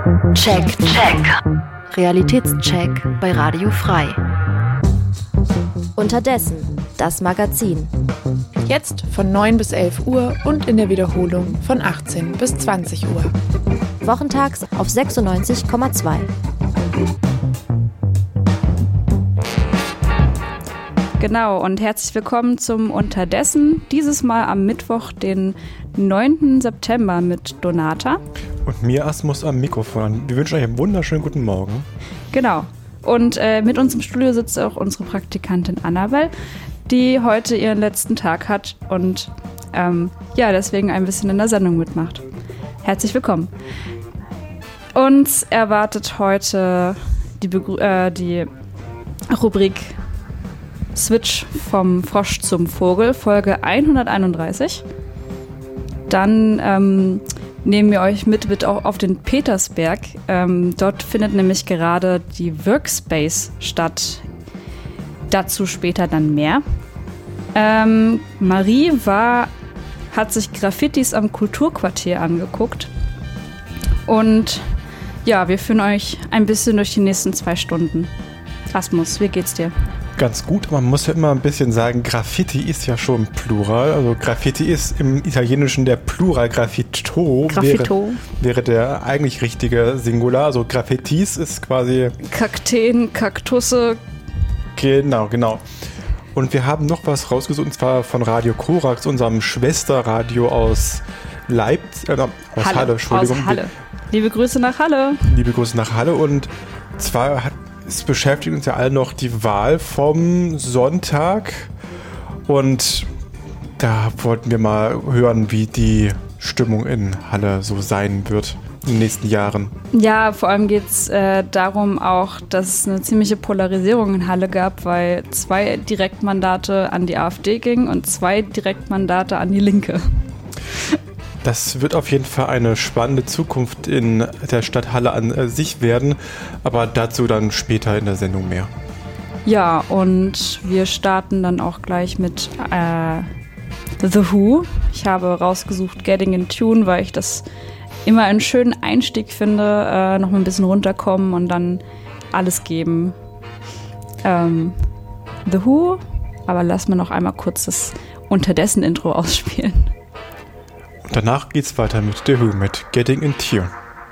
Check. Realitätscheck bei Radio Frei. Unterdessen, das Magazin. Jetzt von 9 bis 11 Uhr und in der Wiederholung von 18 bis 20 Uhr. Wochentags auf 96,2. Genau, und herzlich willkommen zum Unterdessen. Dieses Mal am Mittwoch, den 9. September mit Donata. Und mir Asmus am Mikrofon. Wir wünschen euch einen wunderschönen guten Morgen. Genau. Und mit uns im Studio sitzt auch unsere Praktikantin Annabelle, die heute ihren letzten Tag hat und deswegen ein bisschen in der Sendung mitmacht. Herzlich willkommen. Uns erwartet heute die Rubrik Switch vom Frosch zum Vogel, Folge 131. Dann nehmen wir euch mit auf den Petersberg. Dort findet nämlich gerade die Workspace statt. Dazu später dann mehr. Marie hat sich Graffitis am Kulturquartier angeguckt. Und ja, wir führen euch ein bisschen durch die nächsten 2 Stunden. Asmus, wie geht's dir? Ganz gut, man muss ja immer ein bisschen sagen, Graffiti ist ja schon Plural. Also Graffiti ist im Italienischen der Plural, Graffito. Wäre der eigentlich richtige Singular. Also Graffitis ist quasi... Kakteen, Kaktusse. Genau. Und wir haben noch was rausgesucht, und zwar von Radio Korax, unserem Schwesterradio aus Leipzig, aus Halle, Entschuldigung. Aus Halle. Liebe Grüße nach Halle. Und zwar es beschäftigt uns ja alle noch die Wahl vom Sonntag. Und da wollten wir mal hören, wie die Stimmung in Halle so sein wird in den nächsten Jahren. Ja, vor allem geht es darum auch, dass es eine ziemliche Polarisierung in Halle gab, weil 2 Direktmandate an die AfD gingen und 2 Direktmandate an die Linke. Das wird auf jeden Fall eine spannende Zukunft in der Stadt Halle an sich werden, aber dazu dann später in der Sendung mehr. Ja, und wir starten dann auch gleich mit The Who. Ich habe rausgesucht Getting in Tune, weil ich das immer einen schönen Einstieg finde, noch mal ein bisschen runterkommen und dann alles geben. The Who, aber lass mir noch einmal kurz das unterdessen Intro ausspielen. Und danach geht's weiter mit The Who, mit Getting in Tune.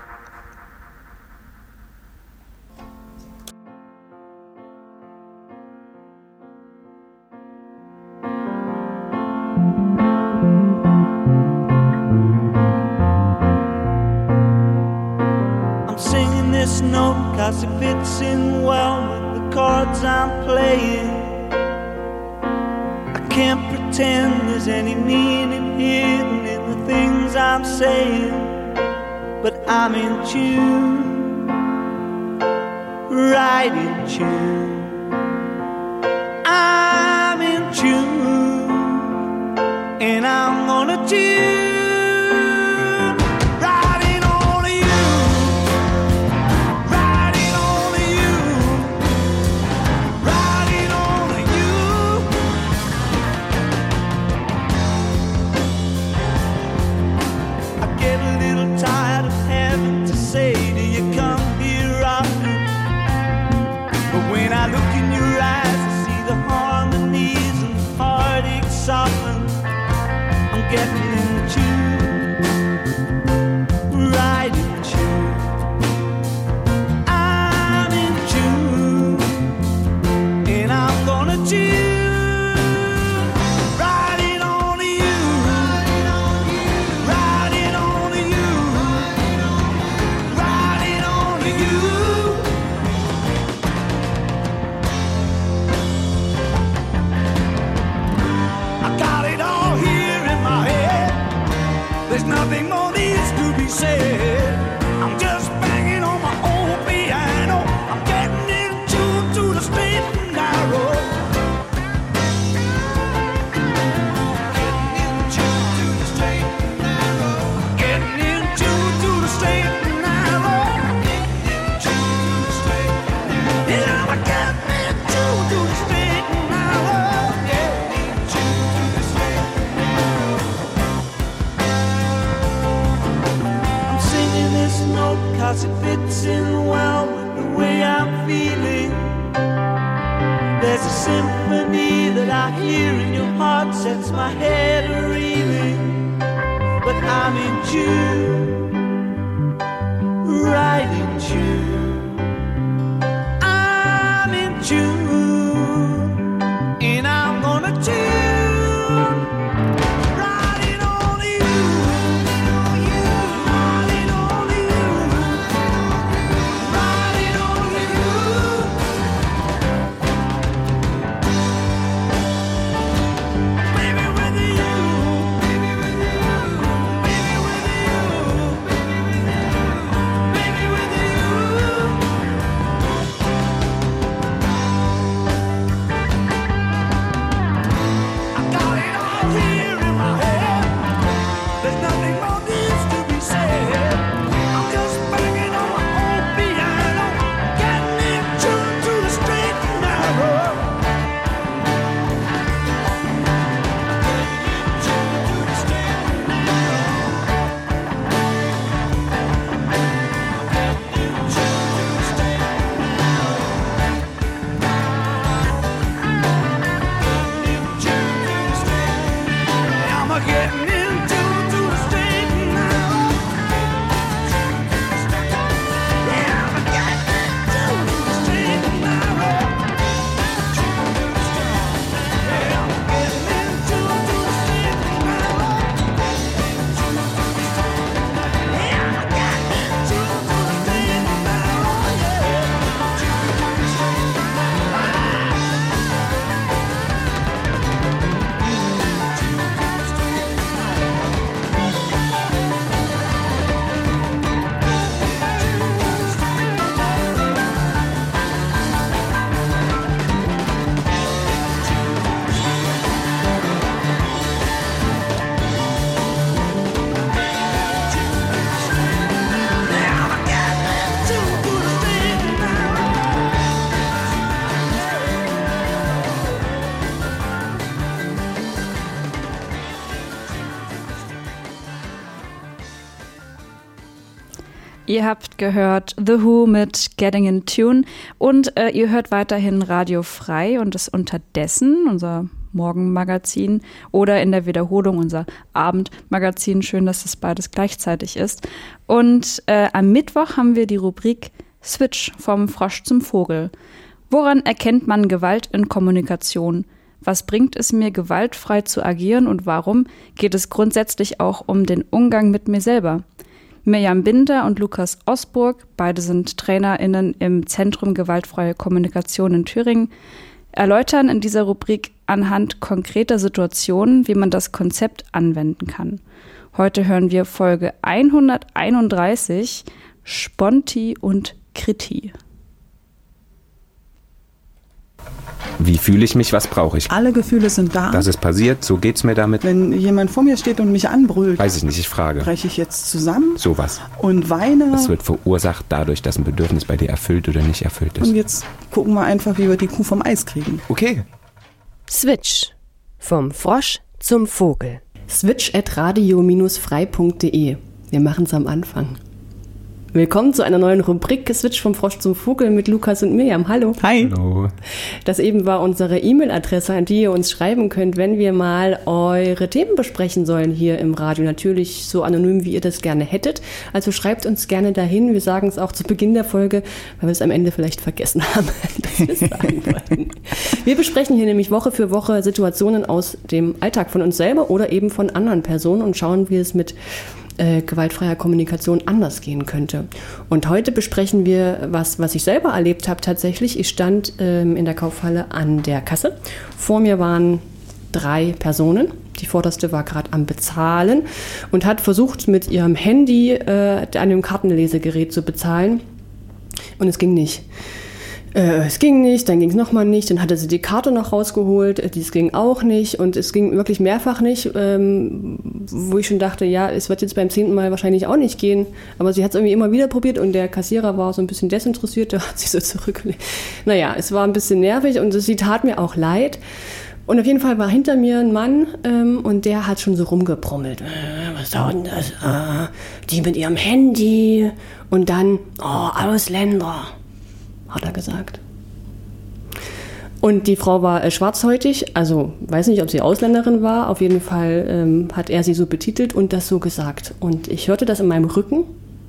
I'm singing this note 'cause it fits in well with the chords I'm playing. I can't pretend there's any meaning hidden in the things I'm saying, but I'm in tune, right in tune. I'm in tune, and I'm gonna tune. I look fits in well with the way I'm feeling. There's a symphony that I hear in your heart, sets my head a-reeling. But I'm in tune, right in tune. I'm in tune, and I'm gonna tune right on you, right on you, right on you. Baby with you, baby with you, baby with you, baby with you. I got it all here in my head. There's nothing more needs to be said. I'm just banging on my old piano, getting in tune to the straight and narrow. I'm getting in tune to the straight and narrow. Yeah, I'm getting in tune to the straight and narrow. Yeah, I'm getting in tune to the straight and narrow. Yeah, I'm getting in tune to the straight and narrow. Ihr habt gehört The Who mit Getting in Tune und ihr hört weiterhin Radio Frei und das unterdessen, unser Morgenmagazin oder in der Wiederholung unser Abendmagazin. Schön, dass das beides gleichzeitig ist. Und am Mittwoch haben wir die Rubrik Switch vom Frosch zum Vogel. Woran erkennt man Gewalt in Kommunikation? Was bringt es mir, gewaltfrei zu agieren und warum geht es grundsätzlich auch um den Umgang mit mir selber? Mirjam Binder und Lukas Osburg, beide sind TrainerInnen im Zentrum Gewaltfreie Kommunikation in Thüringen, erläutern in dieser Rubrik anhand konkreter Situationen, wie man das Konzept anwenden kann. Heute hören wir Folge 131, Sponti und Kriti. Wie fühle ich mich, was brauche ich? Alle Gefühle sind da. Das ist passiert, so geht's mir damit. Wenn jemand vor mir steht und mich anbrüllt, Weiß ich nicht, ich frage. breche ich jetzt zusammen Sowas. und weine. Das wird verursacht dadurch, dass ein Bedürfnis bei dir erfüllt oder nicht erfüllt ist. Und jetzt gucken wir einfach, wie wir die Kuh vom Eis kriegen. Okay. Switch. Vom Frosch zum Vogel. switch@radio-frei.de. Wir machen's am Anfang. Willkommen zu einer neuen Rubrik Switch vom Frosch zum Vogel mit Lukas und Mirjam. Hallo. Hi. Hallo. Das eben war unsere E-Mail-Adresse, an die ihr uns schreiben könnt, wenn wir mal eure Themen besprechen sollen hier im Radio. Natürlich so anonym, wie ihr das gerne hättet. Also schreibt uns gerne dahin. Wir sagen es auch zu Beginn der Folge, weil wir es am Ende vielleicht vergessen haben, dass wir es sagen wollten. Wir besprechen hier nämlich Woche für Woche Situationen aus dem Alltag von uns selber oder eben von anderen Personen und schauen, wie es mit gewaltfreier Kommunikation anders gehen könnte. Und heute besprechen wir was ich selber erlebt habe tatsächlich. Ich stand in der Kaufhalle an der Kasse. Vor mir waren 3 Personen. Die vorderste war gerade am Bezahlen und hat versucht, mit ihrem Handy an dem Kartenlesegerät zu bezahlen. Und es ging nicht. Es ging nicht, dann ging es nochmal nicht, dann hatte sie die Karte noch rausgeholt, dies ging auch nicht und es ging wirklich mehrfach nicht, wo ich schon dachte, ja, es wird jetzt beim 10. Mal wahrscheinlich auch nicht gehen, aber sie hat es irgendwie immer wieder probiert und der Kassierer war so ein bisschen desinteressiert, der hat sich so zurückgelegt. Naja, es war ein bisschen nervig und sie tat mir auch leid Und auf jeden Fall war hinter mir ein Mann und der hat schon so rumgebrummelt. Was ist denn das? Die mit ihrem Handy. Und dann, Ausländer, hat er gesagt. Und die Frau war schwarzhäutig, also weiß nicht, ob sie Ausländerin war. Auf jeden Fall hat er sie so betitelt und das so gesagt. Und ich hörte das in meinem Rücken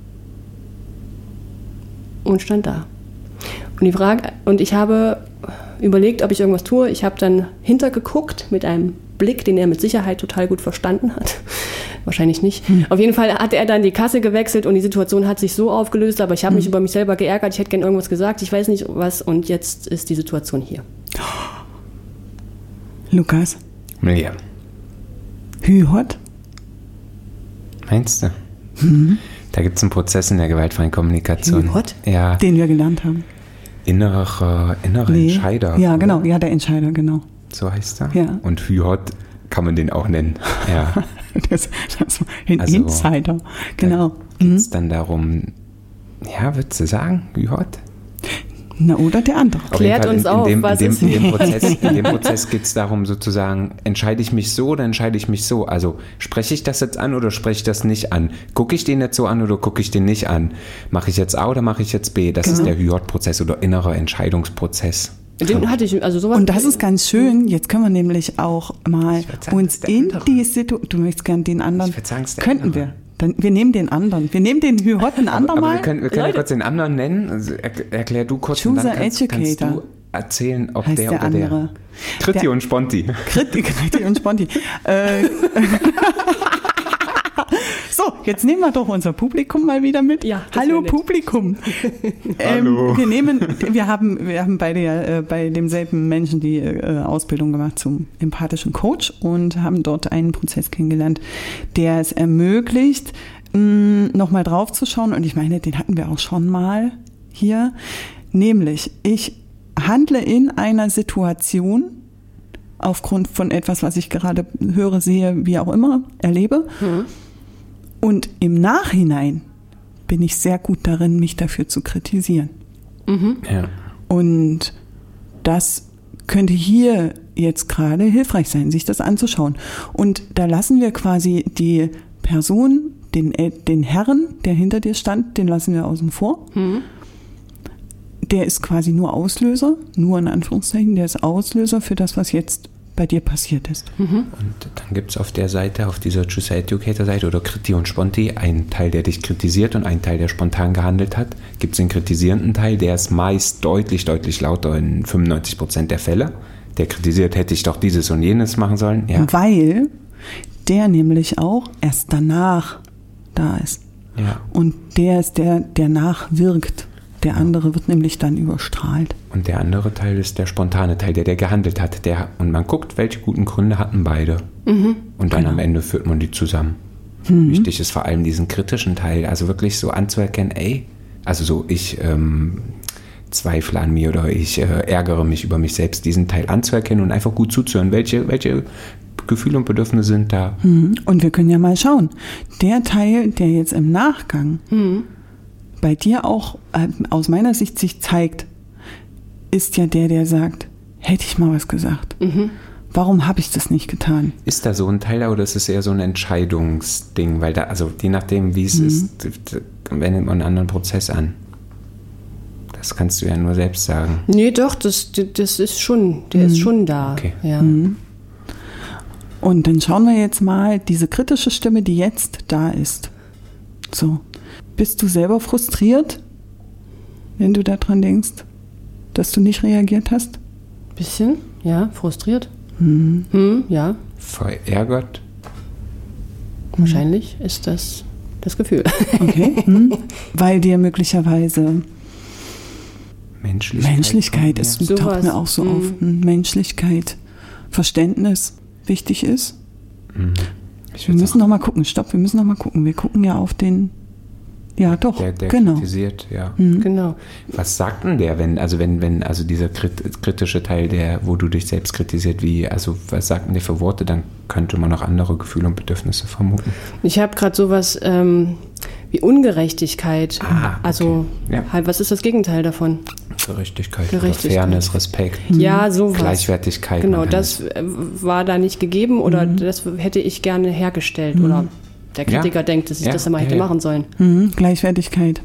und stand da. Und ich habe überlegt, ob ich irgendwas tue. Ich habe dann hintergeguckt mit einem Blick, den er mit Sicherheit total gut verstanden hat. Wahrscheinlich nicht. Auf jeden Fall hat er dann die Kasse gewechselt und die Situation hat sich so aufgelöst, aber ich habe mich über mich selber geärgert. Ich hätte gerne irgendwas gesagt, ich weiß nicht was und jetzt ist die Situation hier. Lukas? Ja. Hü-Hot? Meinst du? Da gibt es einen Prozess in der gewaltfreien Kommunikation. Hü-Hot? Ja. Den wir gelernt haben. Innerer Entscheider. Ja, oder? genau. Ja, der Entscheider, genau. So heißt er. Ja. Und Hü-Hot kann man den auch nennen. Ja. das Insider. Genau. Da geht es dann darum, würdest du sagen, Hü-Hot? Na, oder der andere. Klärt uns auf, was ist. In dem Prozess geht es darum, sozusagen, entscheide ich mich so oder entscheide ich mich so? Also spreche ich das jetzt an oder spreche ich das nicht an? Gucke ich den jetzt so an oder gucke ich den nicht an? Mache ich jetzt A oder mache ich jetzt B? Das ist der Hü-Hot-Prozess oder innerer Entscheidungsprozess. Den hatte ich, also sowas. Und das ist ganz schön. Jetzt können wir nämlich auch mal uns in die Situation. Du möchtest gern den anderen. Könnten wir. Dann, wir nehmen den anderen. Wir nehmen den Hü-Hot ein andermal. Wir können ja kurz den anderen nennen. Also erklär du kurz und dann kannst du erzählen, ob heißt der oder der. Kritti und Sponti. Kritti und Sponti. So, jetzt nehmen wir doch unser Publikum mal wieder mit. Ja, hallo Publikum. Hallo. Wir haben beide ja bei demselben Menschen die Ausbildung gemacht zum empathischen Coach und haben dort einen Prozess kennengelernt, der es ermöglicht, nochmal drauf zu schauen. Und ich meine, den hatten wir auch schon mal hier. Nämlich, ich handle in einer Situation aufgrund von etwas, was ich gerade höre, sehe, wie auch immer, erlebe. Und im Nachhinein bin ich sehr gut darin, mich dafür zu kritisieren. Ja. Und das könnte hier jetzt gerade hilfreich sein, sich das anzuschauen. Und da lassen wir quasi die Person, den Herrn, der hinter dir stand, den lassen wir außen vor. Der ist quasi nur Auslöser, nur in Anführungszeichen, der ist Auslöser für das, was jetzt bei dir passiert ist. Und dann gibt es auf der Seite, auf dieser Choose Educator-Seite oder Kritti und Sponti, einen Teil, der dich kritisiert und einen Teil, der spontan gehandelt hat. Gibt es den kritisierenden Teil, der ist meist deutlich lauter in 95% der Fälle. Der kritisiert, hätte ich doch dieses und jenes machen sollen. Ja. Weil der nämlich auch erst danach da ist. Ja. Und der ist der nachwirkt. Der andere wird nämlich dann überstrahlt. Und der andere Teil ist der spontane Teil, der gehandelt hat. Und man guckt, welche guten Gründe hatten beide. Und dann am Ende führt man die zusammen. Wichtig ist vor allem diesen kritischen Teil, also wirklich so anzuerkennen, also so ich zweifle an mir oder ich ärgere mich über mich selbst, diesen Teil anzuerkennen und einfach gut zuzuhören, welche Gefühle und Bedürfnisse sind da. Und wir können ja mal schauen, der Teil, der jetzt im Nachgang bei dir auch aus meiner Sicht sich zeigt, ist ja der sagt, hätte ich mal was gesagt. Warum habe ich das nicht getan? Ist da so ein Teil oder ist es eher so ein Entscheidungsding? Weil da, also je nachdem, wie es ist, wendet man einen anderen Prozess an. Das kannst du ja nur selbst sagen. Nee, doch, das ist schon, der ist schon da. Okay. Ja. Und dann schauen wir jetzt mal diese kritische Stimme, die jetzt da ist. So. Bist du selber frustriert, wenn du daran denkst, dass du nicht reagiert hast? Bisschen, ja, frustriert. Ja. Verärgert? Wahrscheinlich ist das Gefühl. Okay. Weil dir möglicherweise Menschlichkeit ist, taucht mir auch so auf. Menschlichkeit, Verständnis wichtig ist. Wir müssen noch mal gucken. Wir müssen noch mal gucken. Wir gucken ja auf den. Ja, doch. Der genau. Kritisiert, ja. Genau. Was sagt denn der, wenn dieser kritische Teil, wo du dich selbst kritisiert, was sagt denn der für Worte? Dann könnte man noch andere Gefühle und Bedürfnisse vermuten. Ich habe gerade sowas wie Ungerechtigkeit. Okay. Also, halt, was ist das Gegenteil davon? Gerechtigkeit, Gerechtigkeit. Fairness, Respekt, Ja, sowas. Gleichwertigkeit. Genau, man kann das war da nicht gegeben oder das hätte ich gerne hergestellt. Oder der Kritiker denkt, dass ich das immer hätte machen sollen. Gleichwertigkeit.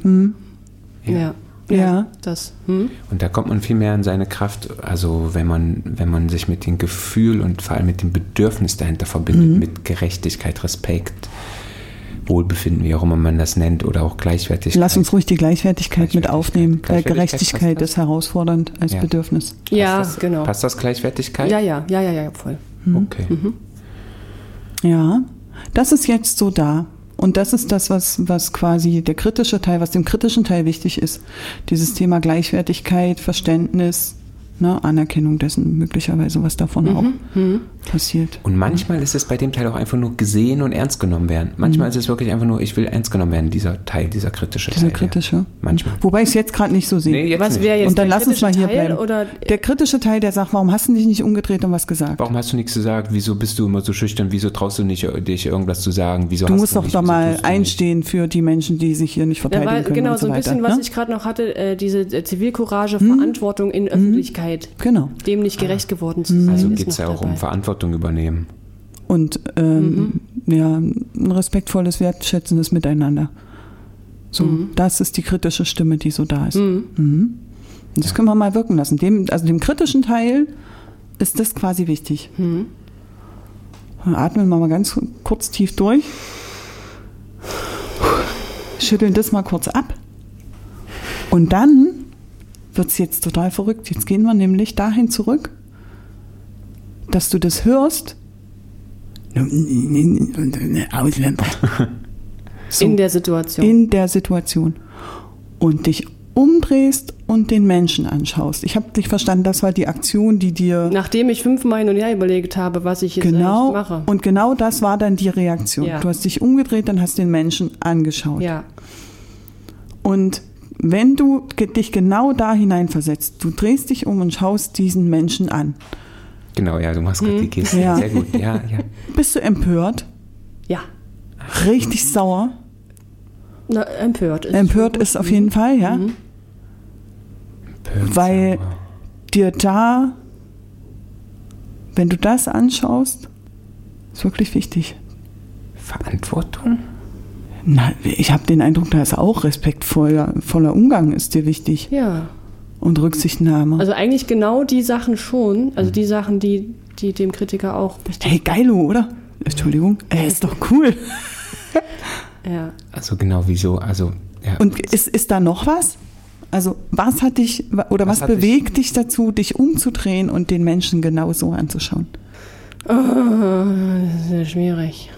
Ja. Das. Und da kommt man viel mehr in seine Kraft, also wenn man sich mit dem Gefühl und vor allem mit dem Bedürfnis dahinter verbindet, mit Gerechtigkeit, Respekt, Wohlbefinden, wie auch immer man das nennt, oder auch Gleichwertigkeit. Lass uns ruhig die Gleichwertigkeit mit aufnehmen, weil Gleichwertigkeit, Gerechtigkeit ist herausfordernd als Bedürfnis. Ja, genau. Passt das Gleichwertigkeit? Ja, voll. Okay. Ja, das ist jetzt so da. Und das ist das, was quasi der kritische Teil, was dem kritischen Teil wichtig ist. Dieses Thema Gleichwertigkeit, Verständnis, Anerkennung dessen möglicherweise, was davon auch passiert. Und manchmal ist es bei dem Teil auch einfach nur gesehen und ernst genommen werden. Manchmal ist es wirklich einfach nur, ich will ernst genommen werden, dieser Teil, dieser kritische Teil. Dieser kritische. Ja. Manchmal. Wobei ich es jetzt gerade nicht so sehe. Nee, jetzt Was nicht. wäre jetzt Und dann der lass uns mal hier kritische Teil, bleiben. oder Der kritische Teil, der sagt, warum hast du dich nicht umgedreht und was gesagt? Warum hast du nichts gesagt? Wieso bist du immer so schüchtern? Wieso traust du nicht, dich irgendwas zu sagen? Wieso Du hast musst doch nicht? da Wieso mal tust du nicht? einstehen für die Menschen, die sich hier nicht verteidigen können genau, und so so ein weiter. bisschen, was ne? ich gerade noch hatte, diese Zivilcourage, Verantwortung in Öffentlichkeit, Genau. dem nicht gerecht geworden zu sein. Also ist geht es noch ja auch dabei. um Verantwortung übernehmen. Und ein respektvolles, wertschätzendes Miteinander. So, das ist die kritische Stimme, die so da ist. Und das können wir mal wirken lassen. Dem kritischen Teil ist das quasi wichtig. Atmen wir mal ganz kurz tief durch. Schütteln das mal kurz ab. Und dann wird es jetzt total verrückt. Jetzt gehen wir nämlich dahin zurück, dass du das hörst. Ausländer. So, In der Situation. in der Situation. Und dich umdrehst und den Menschen anschaust. Ich habe dich verstanden, das war die Aktion, die dir... Nachdem ich 5-mal hin und her überlegt habe, was ich jetzt eigentlich mache. Und genau das war dann die Reaktion. Ja. Du hast dich umgedreht, dann hast den Menschen angeschaut. Ja. Und wenn du dich genau da hineinversetzt, du drehst dich um und schaust diesen Menschen an. Genau, ja, du machst gerade die Geste. Ja. Sehr gut, ja. Bist du empört? Ja. Richtig sauer? Na, empört ist. Empört ist auf jeden Fall, ja. Weil dir da, wenn du das anschaust, ist wirklich wichtig. Verantwortung? Na, ich habe den Eindruck, da ist auch respektvoller Umgang ist dir wichtig. Ja. Und Rücksichtnahme. Also eigentlich genau die Sachen schon, also die Sachen, die dem Kritiker auch wichtig Hey, geilo, oder? Entschuldigung. Ist doch cool. Ja. Also genau, wieso? Also, ja. Und ist da noch was? Also was hat dich, oder was bewegt dich dazu, dich umzudrehen und den Menschen genau so anzuschauen? Das ist sehr schwierig.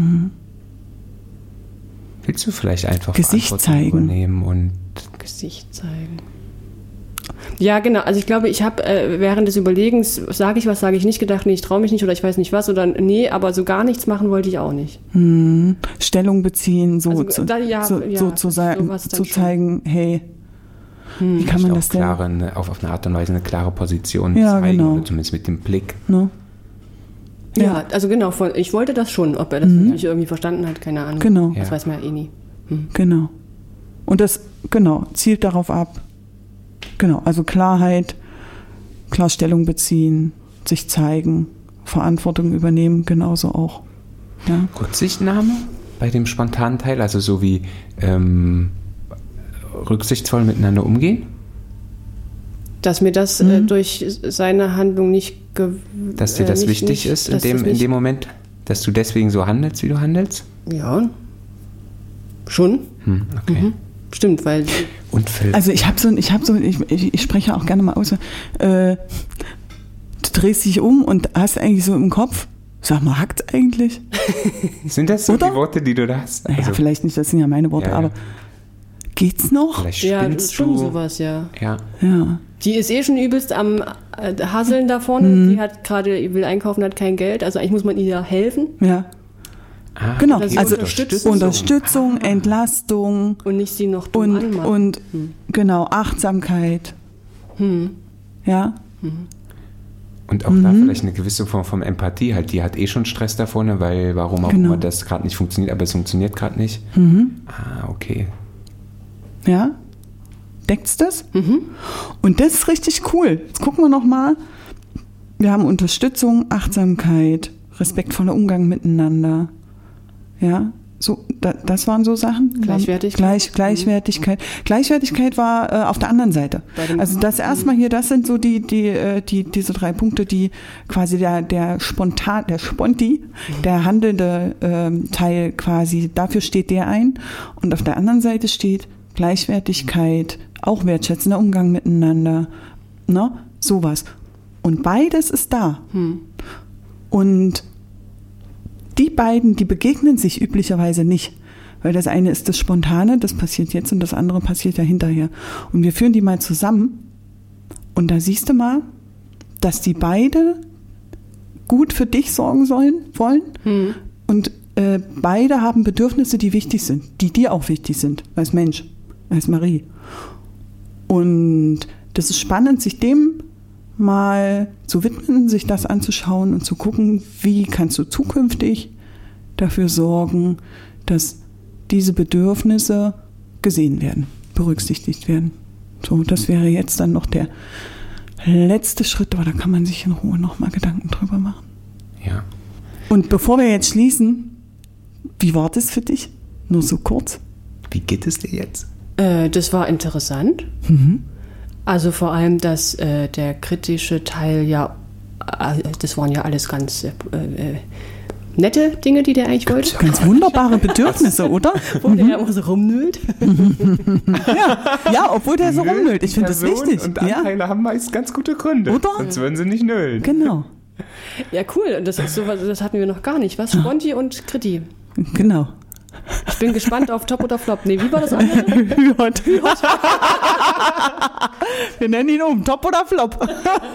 Willst du vielleicht einfach Gesicht Verantwortung zeigen. übernehmen und Gesicht zeigen. Ja, genau. Also ich glaube, ich habe während des Überlegens, sage ich was, sage ich nicht, gedacht, nee, ich traue mich nicht oder ich weiß nicht was oder nee, aber so gar nichts machen wollte ich auch nicht. Stellung beziehen, so, Also, zu zeigen, hey, wie kann man das denn? auf eine Art und Weise eine klare Position Ja, zeigen, genau. oder zumindest mit dem Blick. Ne? Ja, also genau, ich wollte das schon. Ob er das natürlich irgendwie verstanden hat, keine Ahnung. Genau. Das weiß man ja eh nie. Genau. Und das, zielt darauf ab. Genau, also Klarheit, klar Stellung beziehen, sich zeigen, Verantwortung übernehmen, genauso auch. Ja. Rücksichtnahme bei dem spontanen Teil, also so wie rücksichtsvoll miteinander umgehen? Dass mir das durch seine Handlung nicht... Dass dir das wichtig ist in dem Moment, dass du deswegen so handelst, wie du handelst? Ja, schon. Okay. Stimmt, weil... Und Also ich spreche auch gerne mal aus, du drehst dich um und hast eigentlich so im Kopf, sag mal, hackt's eigentlich? Sind das so Oder? die Worte, die du da hast? Naja, vielleicht nicht, das sind ja meine Worte, Ja, ja. aber geht's noch? Vielleicht Ja, spinnst schon du. sowas, ja. Ja. Ja. Die ist schon übelst am Hasseln da vorne. Die hat gerade, will einkaufen, hat kein Geld. Also eigentlich muss man ihr helfen Ja. Ah, Genau, Oder sie also Unterstützung. Unterstützung, Entlastung und nicht sie noch dumm anmachen. und genau, Achtsamkeit. Ja, Und auch da vielleicht eine gewisse Form von Empathie halt. Die hat schon Stress da vorne, weil warum auch Genau. immer das gerade nicht funktioniert, aber es funktioniert gerade nicht. Ah, okay. ja. Deckt's das? Und das ist richtig cool. Jetzt gucken wir nochmal. Wir haben Unterstützung, Achtsamkeit, respektvoller Umgang miteinander. Ja, so, das waren so Sachen. Gleichwertigkeit. Gleichwertigkeit. Gleichwertigkeit war auf der anderen Seite. Also das erstmal hier, das sind so diese 3 Punkte, die quasi der Sponti, der handelnde Teil quasi, dafür steht der ein. Und auf der anderen Seite steht Gleichwertigkeit, auch wertschätzender Umgang miteinander, ne? Sowas. Und beides ist da. Und die beiden, die begegnen sich üblicherweise nicht. Weil das eine ist das Spontane, das passiert jetzt, und das andere passiert ja hinterher. Und wir führen die mal zusammen. Und da siehst du mal, dass die beide gut für dich sorgen wollen. Und beide haben Bedürfnisse, die wichtig sind, die dir auch wichtig sind, als Mensch, als Marie. Und das ist spannend, sich dem mal zu widmen, sich das anzuschauen und zu gucken, wie kannst du zukünftig dafür sorgen, dass diese Bedürfnisse gesehen werden, berücksichtigt werden. So, das wäre jetzt dann noch der letzte Schritt, aber da kann man sich in Ruhe nochmal Gedanken drüber machen. Ja. Und bevor wir jetzt schließen, wie war das für dich? Nur so kurz. Wie geht es dir jetzt? Das war interessant. Also vor allem, dass der kritische Teil ja, das waren ja alles ganz nette Dinge, die der eigentlich wollte. Ganz wunderbare Bedürfnisse, oder? Wo der immer so rumnüllt. Ja, obwohl der so rumnüllt. Ich finde das wichtig. Und Anteile haben meist ganz gute Gründe. Oder? Sonst würden sie nicht nüllen. Genau. Ja, cool. Das ist sowas, das hatten wir noch gar nicht. Was? Sponti und Kriti. Genau. Ich bin gespannt auf Top oder Flop. Nee, wie war das andere? Hühot. Wir nennen ihn Top oder Flop.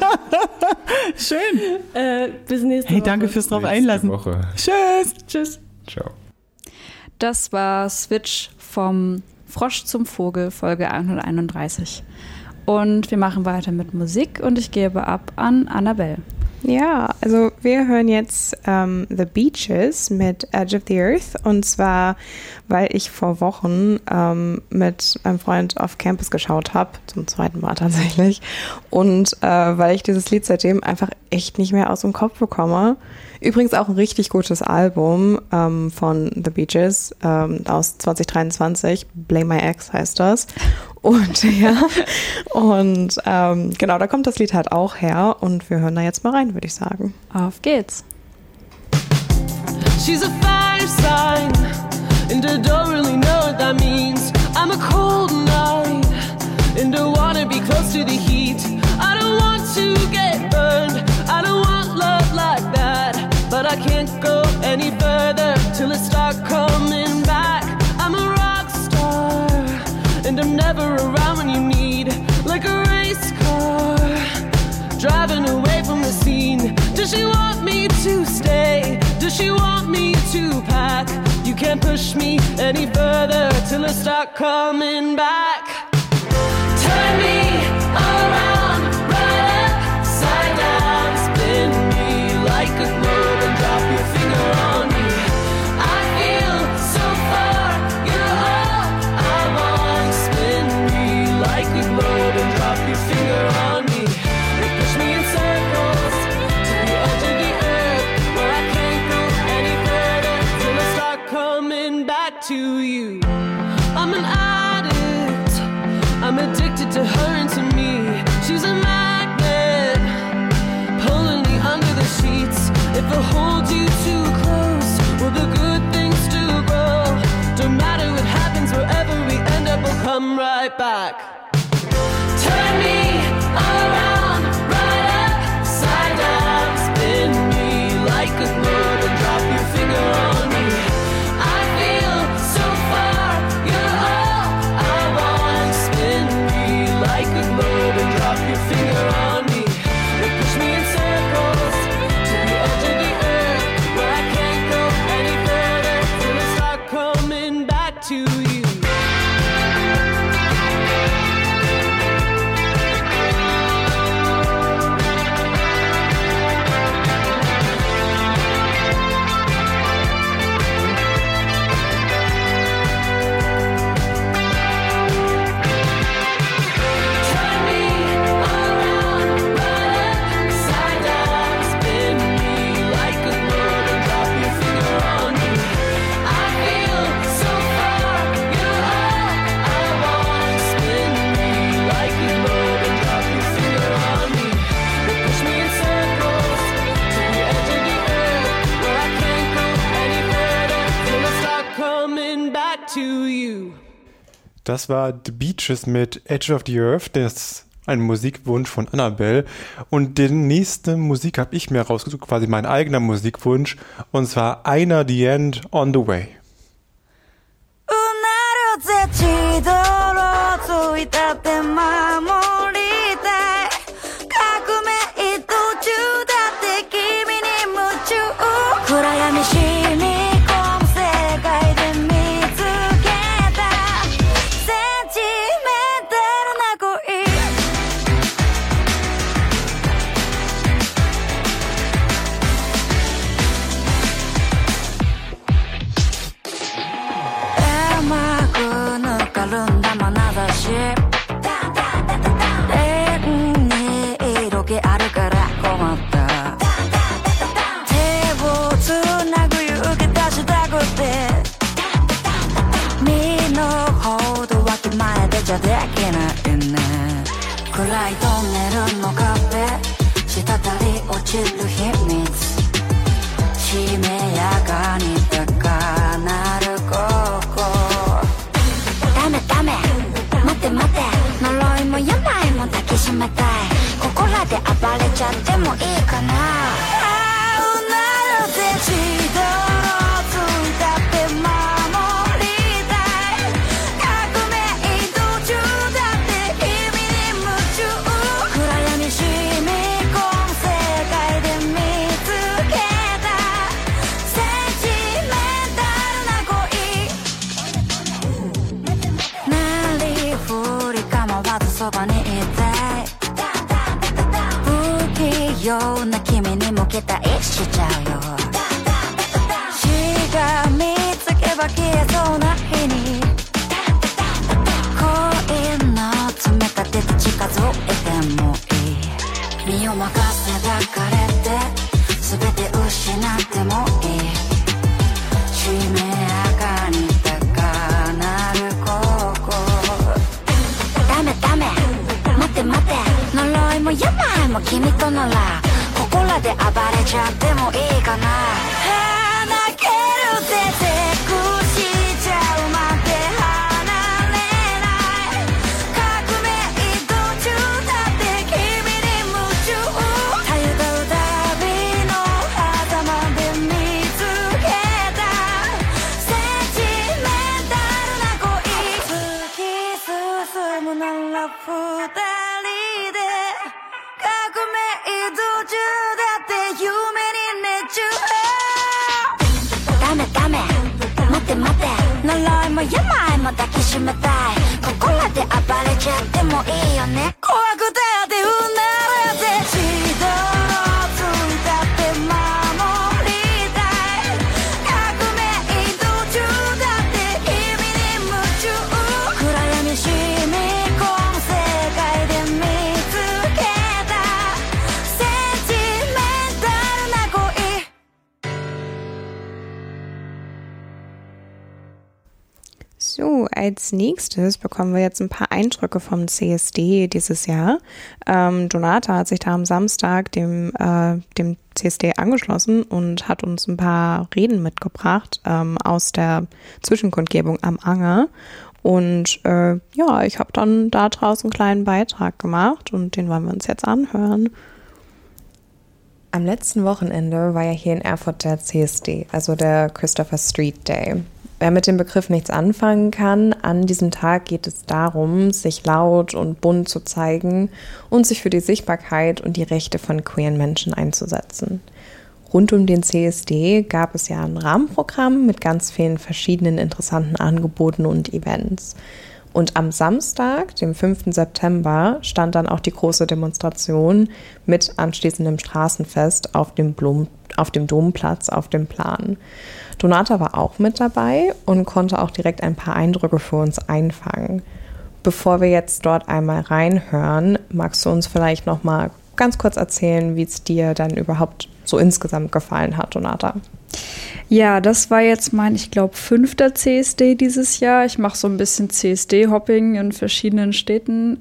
Schön. Bis nächste Woche. Hey, danke fürs drauf einlassen. Woche. Tschüss. Tschüss. Ciao. Das war Switch vom Frosch zum Vogel, Folge 131. Und wir machen weiter mit Musik und ich gebe ab an Annabelle. Ja, also wir hören jetzt The Beaches mit Edge of the Earth, und zwar, weil ich vor Wochen mit einem Freund auf Campus geschaut habe, zum 2. Mal tatsächlich, und weil ich dieses Lied seitdem einfach echt nicht mehr aus dem Kopf bekomme. Übrigens auch ein richtig gutes Album von The Beaches aus 2023, Blame My Ex heißt das. Und ja, und genau, da kommt das Lied halt auch her, und wir hören da jetzt mal rein, würde ich sagen. Auf geht's. She's a fire sign, and I don't really know what that means. I'm a cold night, and I wanna be close to the heat. I don't want to get burned, I don't want love like that, but I can't go any further till it starts coming back. I'm a rock star, and I'm never around when you need, like a race car, driving away from the scene. Does she want me to stay? Does she want me to pack? You can't push me any further till I start coming back. Turn me around, right upside down, spin me like a globe and drop your finger on me. I feel so far, you're all I want. Spin me like a globe and drop your finger on me. They push me in circles to the edge of the earth, where I can't go any further till I start coming back to you. I'm an addict, I'm addicted to her and to me. She's a magnet, pulling me under the sheets. If I hold you too close, will the good things still grow? Don't matter what happens, wherever we end up, we'll come right back. Turn me around, right upside down, spin me like a globe and drop your finger on me. I feel so far, you're all I want. Spin me like a globe and drop your finger on me. They push me in circles to the edge of the earth, where I can't go any further till I start coming back to you. Das war The Beaches mit Edge of the Earth. Das ist ein Musikwunsch von Annabelle. Und die nächste Musik habe ich mir rausgesucht, quasi mein eigener Musikwunsch. Und zwar Aina the End on the Way. So, als nächstes bekommen wir jetzt ein paar Eindrücke vom CSD dieses Jahr. Donata hat sich da am Samstag dem CSD angeschlossen und hat uns ein paar Reden mitgebracht aus der Zwischenkundgebung am Anger. Und ich habe dann da draußen einen kleinen Beitrag gemacht und den wollen wir uns jetzt anhören. Am letzten Wochenende war ja hier in Erfurt der CSD, also der Christopher Street Day. Wer mit dem Begriff nichts anfangen kann, an diesem Tag geht es darum, sich laut und bunt zu zeigen und sich für die Sichtbarkeit und die Rechte von queeren Menschen einzusetzen. Rund um den CSD gab es ja ein Rahmenprogramm mit ganz vielen verschiedenen interessanten Angeboten und Events. Und am Samstag, dem 5. September, stand dann auch die große Demonstration mit anschließendem Straßenfest auf dem Domplatz auf dem Plan. Donata war auch mit dabei und konnte auch direkt ein paar Eindrücke für uns einfangen. Bevor wir jetzt dort einmal reinhören, magst du uns vielleicht noch mal ganz kurz erzählen, wie es dir dann überhaupt so insgesamt gefallen hat, Donata? Ja, das war jetzt mein, ich glaube, 5. CSD dieses Jahr. Ich mache so ein bisschen CSD-Hopping in verschiedenen Städten.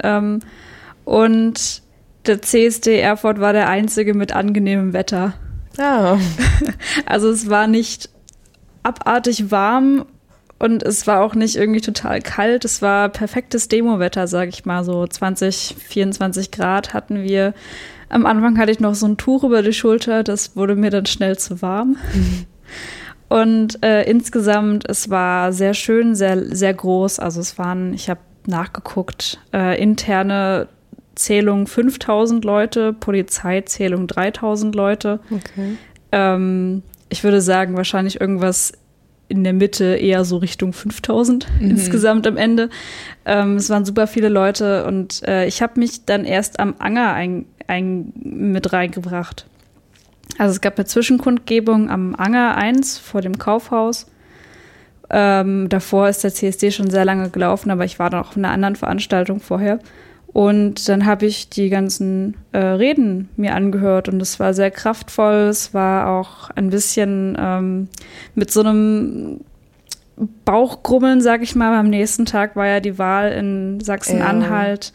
Und der CSD Erfurt war der einzige mit angenehmem Wetter. Ja. Also es war nicht abartig warm und es war auch nicht irgendwie total kalt. Es war perfektes Demo-Wetter, sag ich mal, so 20, 24 Grad hatten wir. Am Anfang hatte ich noch so ein Tuch über die Schulter, das wurde mir dann schnell zu warm. Und insgesamt, es war sehr schön, sehr, sehr groß. Also es waren, ich habe nachgeguckt, interne Zählung 5.000 Leute, Polizeizählung 3.000 Leute. Okay. Ich würde sagen, wahrscheinlich irgendwas in der Mitte, eher so Richtung 5.000 insgesamt am Ende. Es waren super viele Leute und ich habe mich dann erst am Anger mit reingebracht. Also es gab eine Zwischenkundgebung am Anger 1 vor dem Kaufhaus. Davor ist der CSD schon sehr lange gelaufen, aber ich war noch auf einer anderen Veranstaltung vorher. Und dann habe ich die ganzen Reden mir angehört und es war sehr kraftvoll. Es war auch ein bisschen mit so einem Bauchgrummeln, sag ich mal. Am nächsten Tag war ja die Wahl in Sachsen-Anhalt.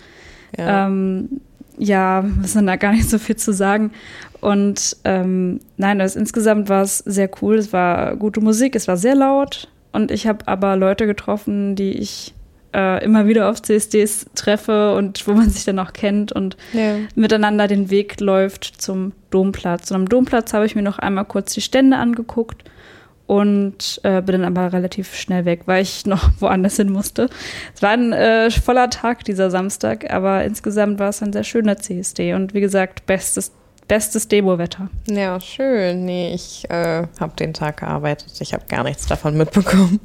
Ja, müssen da gar nicht so viel zu sagen. Und nein, insgesamt war es sehr cool. Es war gute Musik, es war sehr laut. Und ich habe aber Leute getroffen, die ich immer wieder auf CSDs treffe und wo man sich dann auch kennt und miteinander den Weg läuft zum Domplatz. Und am Domplatz habe ich mir noch einmal kurz die Stände angeguckt und bin dann aber relativ schnell weg, weil ich noch woanders hin musste. Es war ein voller Tag dieser Samstag, aber insgesamt war es ein sehr schöner CSD und wie gesagt, bestes Demo-Wetter. Ja, schön. Nee, ich habe den Tag gearbeitet. Ich habe gar nichts davon mitbekommen.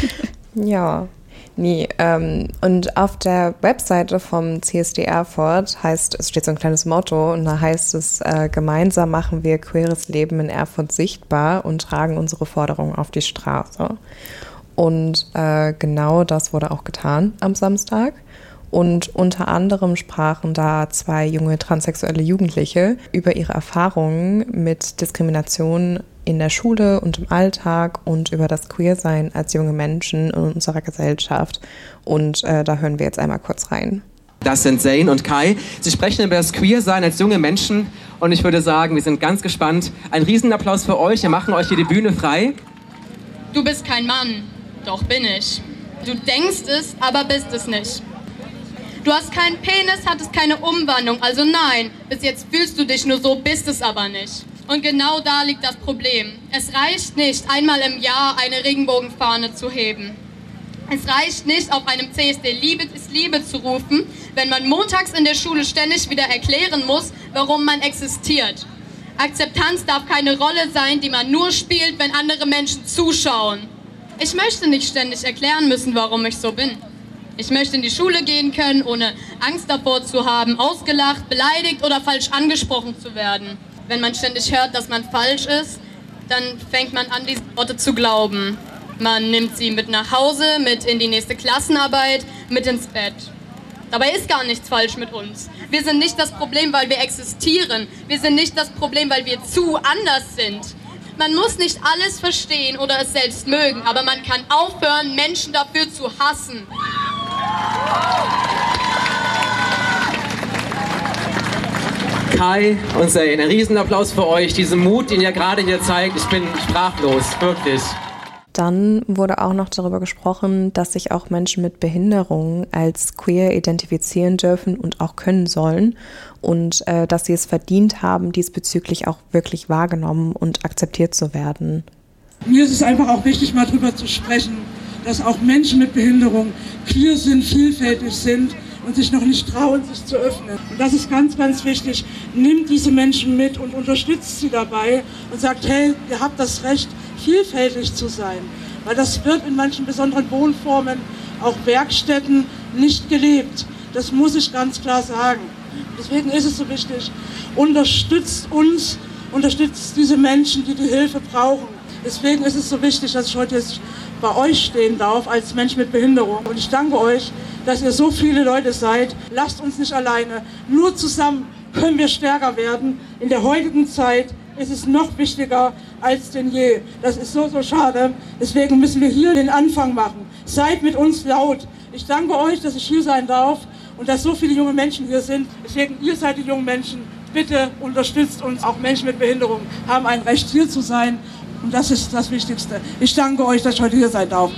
Ja. Nee, und auf der Webseite vom CSD Erfurt es steht so ein kleines Motto und da heißt es, gemeinsam machen wir queeres Leben in Erfurt sichtbar und tragen unsere Forderungen auf die Straße. Und genau das wurde auch getan am Samstag. Und unter anderem sprachen da 2 junge transsexuelle Jugendliche über ihre Erfahrungen mit Diskrimination in der Schule und im Alltag und über das Queersein als junge Menschen in unserer Gesellschaft. Und da hören wir jetzt einmal kurz rein. Das sind Zane und Kai. Sie sprechen über das Queersein als junge Menschen und ich würde sagen, wir sind ganz gespannt. Ein Riesenapplaus für euch. Wir machen euch hier die Bühne frei. Du bist kein Mann. Doch bin ich. Du denkst es, aber bist es nicht. Du hast keinen Penis, hattest keine Umwandlung, also nein, bis jetzt fühlst du dich nur so, bist es aber nicht. Und genau da liegt das Problem. Es reicht nicht, einmal im Jahr eine Regenbogenfahne zu heben. Es reicht nicht, auf einem CSD Liebe ist Liebe zu rufen, wenn man montags in der Schule ständig wieder erklären muss, warum man existiert. Akzeptanz darf keine Rolle sein, die man nur spielt, wenn andere Menschen zuschauen. Ich möchte nicht ständig erklären müssen, warum ich so bin. Ich möchte in die Schule gehen können, ohne Angst davor zu haben, ausgelacht, beleidigt oder falsch angesprochen zu werden. Wenn man ständig hört, dass man falsch ist, dann fängt man an, diese Worte zu glauben. Man nimmt sie mit nach Hause, mit in die nächste Klassenarbeit, mit ins Bett. Dabei ist gar nichts falsch mit uns. Wir sind nicht das Problem, weil wir existieren. Wir sind nicht das Problem, weil wir zu anders sind. Man muss nicht alles verstehen oder es selbst mögen, aber man kann aufhören, Menschen dafür zu hassen. Kai und Zane, ein Riesenapplaus für euch. Diesen Mut, den ihr gerade hier zeigt, ich bin sprachlos, wirklich. Dann wurde auch noch darüber gesprochen, dass sich auch Menschen mit Behinderungen als queer identifizieren dürfen und auch können sollen und dass sie es verdient haben, diesbezüglich auch wirklich wahrgenommen und akzeptiert zu werden. Mir ist es einfach auch wichtig, mal drüber zu sprechen, dass auch Menschen mit Behinderung queer sind, vielfältig sind und sich noch nicht trauen, sich zu öffnen. Und das ist ganz, ganz wichtig. Nimmt diese Menschen mit und unterstützt sie dabei und sagt, hey, ihr habt das Recht, vielfältig zu sein. Weil das wird in manchen besonderen Wohnformen, auch Werkstätten, nicht gelebt. Das muss ich ganz klar sagen. Deswegen ist es so wichtig, unterstützt uns, unterstützt diese Menschen, die die Hilfe brauchen. Deswegen ist es so wichtig, dass ich heute jetzt bei euch stehen darf als Mensch mit Behinderung. Und ich danke euch, dass ihr so viele Leute seid. Lasst uns nicht alleine. Nur zusammen können wir stärker werden. In der heutigen Zeit ist es noch wichtiger als denn je. Das ist so, so schade. Deswegen müssen wir hier den Anfang machen. Seid mit uns laut. Ich danke euch, dass ich hier sein darf und dass so viele junge Menschen hier sind. Deswegen, ihr seid die jungen Menschen. Bitte unterstützt uns. Auch Menschen mit Behinderung haben ein Recht, hier zu sein. Und das ist das Wichtigste. Ich danke euch, dass ich heute hier sein darf.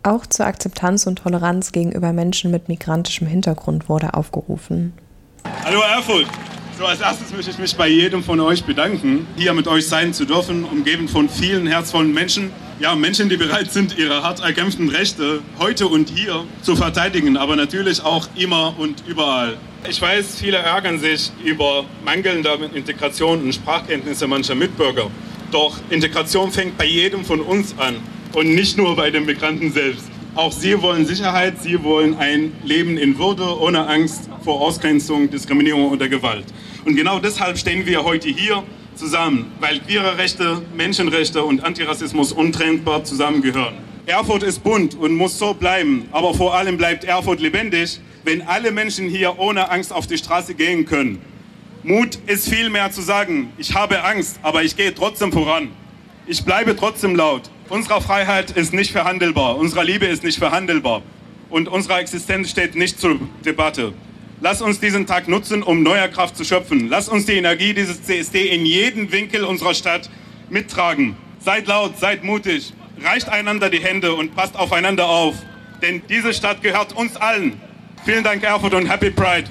Auch zur Akzeptanz und Toleranz gegenüber Menschen mit migrantischem Hintergrund wurde aufgerufen. Hallo Erfurt! So, als erstes möchte ich mich bei jedem von euch bedanken, hier mit euch sein zu dürfen, umgeben von vielen herzvollen Menschen. Ja, Menschen, die bereit sind, ihre hart erkämpften Rechte heute und hier zu verteidigen, aber natürlich auch immer und überall. Ich weiß, viele ärgern sich über mangelnde Integration und Sprachkenntnisse mancher Mitbürger. Doch Integration fängt bei jedem von uns an und nicht nur bei den Migranten selbst. Auch sie wollen Sicherheit, sie wollen ein Leben in Würde, ohne Angst vor Ausgrenzung, Diskriminierung oder Gewalt. Und genau deshalb stehen wir heute hier zusammen, weil queere Rechte, Menschenrechte und Antirassismus untrennbar zusammengehören. Erfurt ist bunt und muss so bleiben, aber vor allem bleibt Erfurt lebendig, wenn alle Menschen hier ohne Angst auf die Straße gehen können. Mut ist viel mehr zu sagen, ich habe Angst, aber ich gehe trotzdem voran. Ich bleibe trotzdem laut. Unsere Freiheit ist nicht verhandelbar, unsere Liebe ist nicht verhandelbar und unsere Existenz steht nicht zur Debatte. Lass uns diesen Tag nutzen, um neue Kraft zu schöpfen. Lass uns die Energie dieses CSD in jeden Winkel unserer Stadt mittragen. Seid laut, seid mutig, reicht einander die Hände und passt aufeinander auf, denn diese Stadt gehört uns allen. Vielen Dank Erfurt und Happy Pride!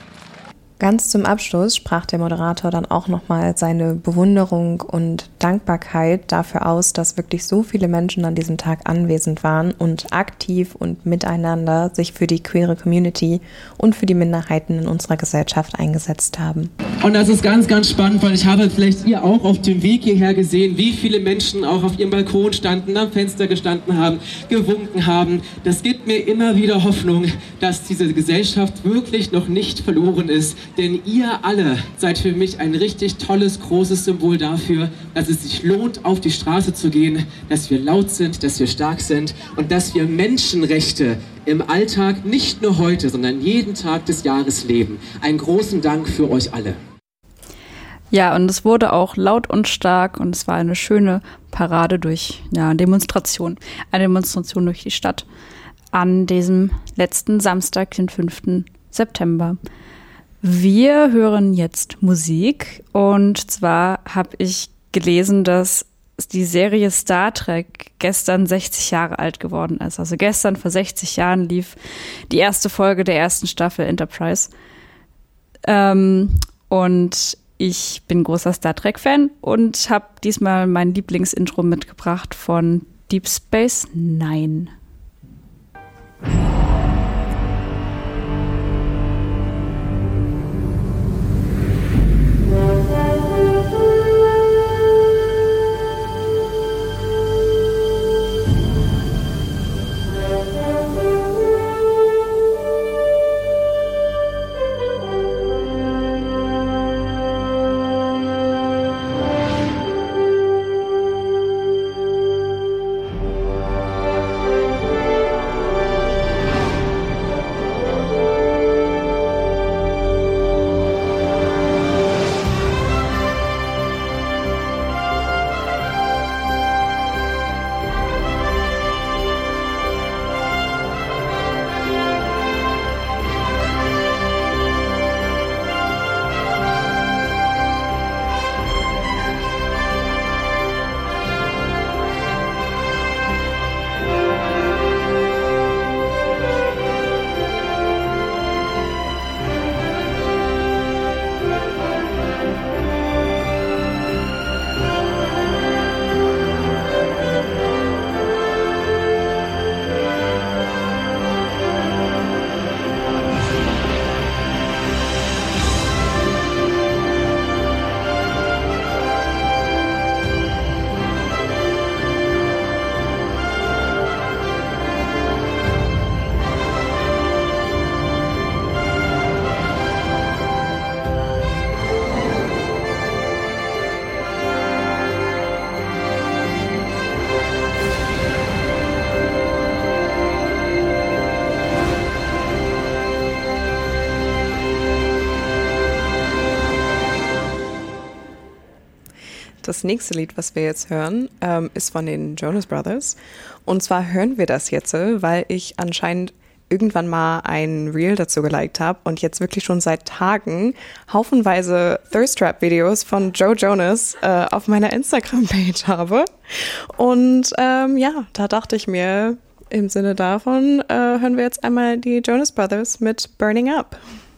Ganz zum Abschluss sprach der Moderator dann auch nochmal seine Bewunderung und Dankbarkeit dafür aus, dass wirklich so viele Menschen an diesem Tag anwesend waren und aktiv und miteinander sich für die queere Community und für die Minderheiten in unserer Gesellschaft eingesetzt haben. Und das ist ganz, ganz spannend, weil ich habe vielleicht ihr auch auf dem Weg hierher gesehen, wie viele Menschen auch auf ihrem Balkon standen, am Fenster gestanden haben, gewunken haben. Das gibt mir immer wieder Hoffnung, dass diese Gesellschaft wirklich noch nicht verloren ist. Denn ihr alle seid für mich ein richtig tolles, großes Symbol dafür, dass es sich lohnt, auf die Straße zu gehen, dass wir laut sind, dass wir stark sind und dass wir Menschenrechte im Alltag nicht nur heute, sondern jeden Tag des Jahres leben. Einen großen Dank für euch alle. Ja, und es wurde auch laut und stark und es war eine schöne Parade durch, eine Demonstration durch die Stadt an diesem letzten Samstag, den 5. September. Wir hören jetzt Musik und zwar habe ich gelesen, dass die Serie Star Trek gestern 60 Jahre alt geworden ist. Also gestern vor 60 Jahren lief die erste Folge der ersten Staffel Enterprise. Und ich bin großer Star Trek-Fan und habe diesmal mein Lieblingsintro mitgebracht von Deep Space Nine. Das nächste Lied, was wir jetzt hören, ist von den Jonas Brothers. Und zwar hören wir das jetzt, weil ich anscheinend irgendwann mal ein Reel dazu geliked habe und jetzt wirklich schon seit Tagen haufenweise Thirst-Trap-Videos von Joe Jonas auf meiner Instagram-Page habe. Und da dachte ich mir, im Sinne davon hören wir jetzt einmal die Jonas Brothers mit Burning Up.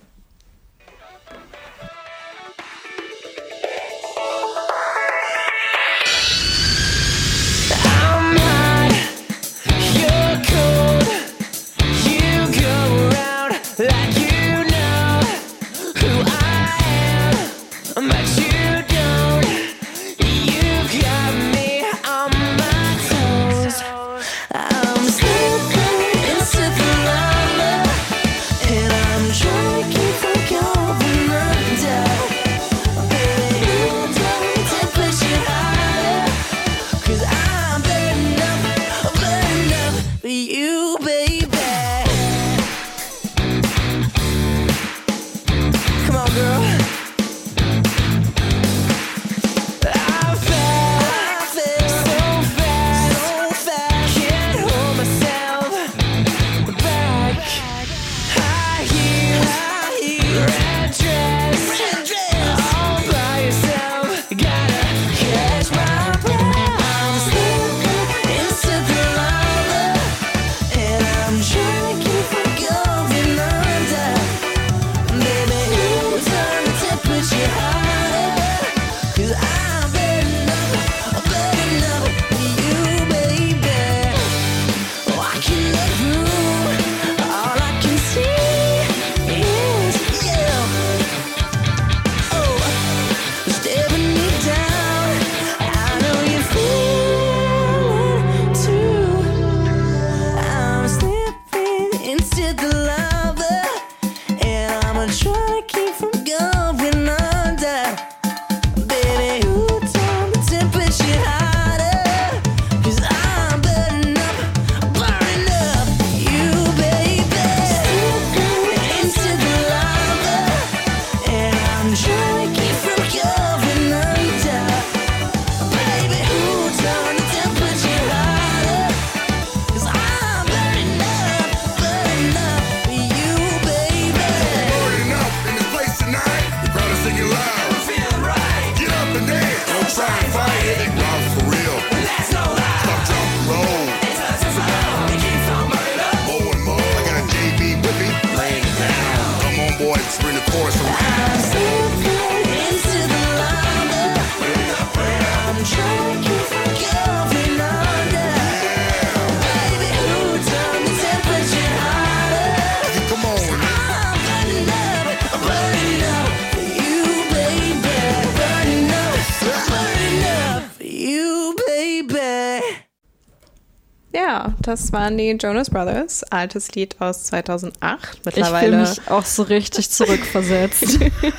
Ja, das waren die Jonas Brothers, altes Lied aus 2008. Mittlerweile. Ich fühle mich auch so richtig zurückversetzt.